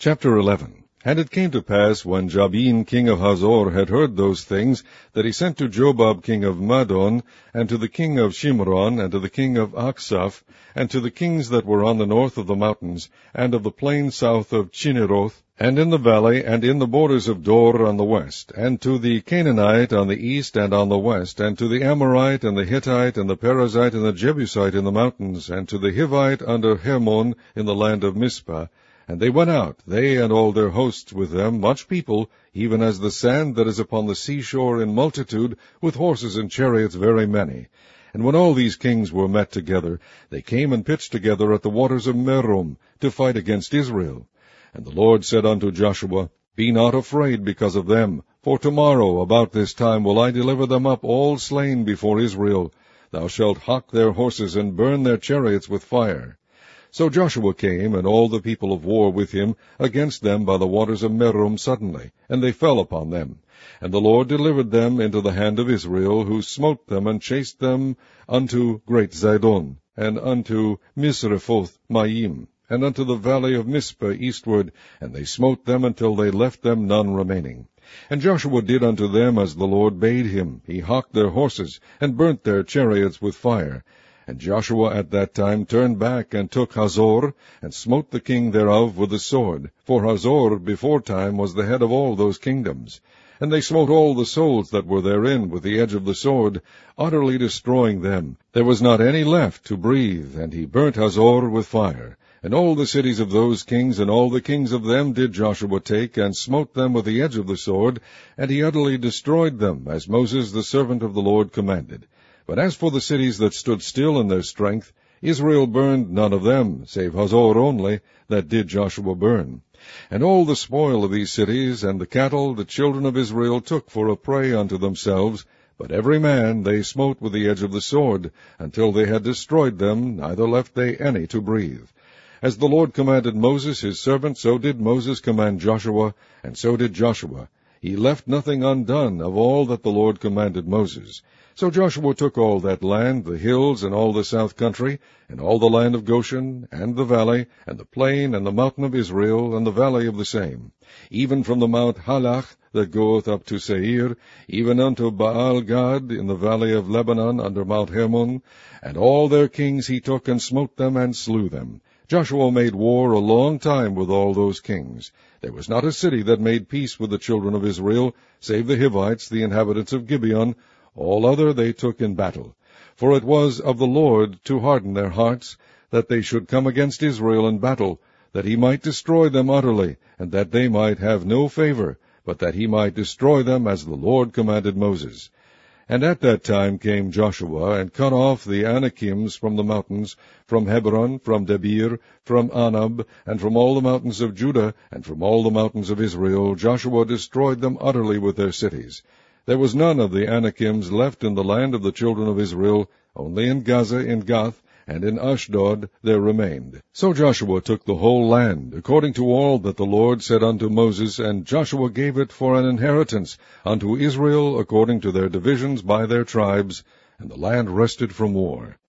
Chapter 11. And it came to pass, when Jabin king of Hazor had heard those things, that he sent to Jobab king of Madon, and to the king of Shimron, and to the king of Achsaph, and to the kings that were on the north of the mountains, and of the plain south of Chinneroth, and in the valley, and in the borders of Dor on the west, and to the Canaanite on the east and on the west, and to the Amorite, and the Hittite, and the Perizzite, and the Jebusite in the mountains, and to the Hivite under Hermon in the land of Mizpah. And they went out, they and all their hosts with them, much people, even as the sand that is upon the seashore in multitude, with horses and chariots very many. And when all these kings were met together, they came and pitched together at the waters of Merom, to fight against Israel. And the Lord said unto Joshua, Be not afraid because of them, for tomorrow about this time will I deliver them up all slain before Israel. Thou shalt hock their horses, and burn their chariots with fire. So Joshua came, and all the people of war with him, against them by the waters of Merom suddenly, and they fell upon them. And the Lord delivered them into the hand of Israel, who smote them, and chased them unto great Zidon, and unto Misrephoth Maim, and unto the valley of Mizpah eastward, and they smote them until they left them none remaining. And Joshua did unto them as the Lord bade him. He hocked their horses, and burnt their chariots with fire. And Joshua at that time turned back, and took Hazor, and smote the king thereof with the sword. For Hazor before time was the head of all those kingdoms. And they smote all the souls that were therein with the edge of the sword, utterly destroying them. There was not any left to breathe, and he burnt Hazor with fire. And all the cities of those kings, and all the kings of them did Joshua take, and smote them with the edge of the sword, and he utterly destroyed them, as Moses the servant of the Lord commanded. But as for the cities that stood still in their strength, Israel burned none of them, save Hazor only, that did Joshua burn. And all the spoil of these cities, and the cattle, the children of Israel took for a prey unto themselves, but every man they smote with the edge of the sword, until they had destroyed them, neither left they any to breathe. As the Lord commanded Moses his servant, so did Moses command Joshua, and so did Joshua. He left nothing undone of all that the Lord commanded Moses. So Joshua took all that land, the hills, and all the south country, and all the land of Goshen, and the valley, and the plain, and the mountain of Israel, and the valley of the same, even from the Mount Halach that goeth up to Seir, even unto Baal-Gad in the valley of Lebanon under Mount Hermon, and all their kings he took, and smote them, and slew them. Joshua made war a long time with all those kings. There was not a city that made peace with the children of Israel, save the Hivites, the inhabitants of Gibeon. All other they took in battle. For it was of the Lord to harden their hearts, that they should come against Israel in battle, that he might destroy them utterly, and that they might have no favor, but that he might destroy them as the Lord commanded Moses. And at that time came Joshua, and cut off the Anakims from the mountains, from Hebron, from Debir, from Anab, and from all the mountains of Judah, and from all the mountains of Israel. Joshua destroyed them utterly with their cities. There was none of the Anakims left in the land of the children of Israel, only in Gaza, in Gath, and in Ashdod there remained. So Joshua took the whole land, according to all that the Lord said unto Moses, and Joshua gave it for an inheritance unto Israel according to their divisions by their tribes, and the land rested from war.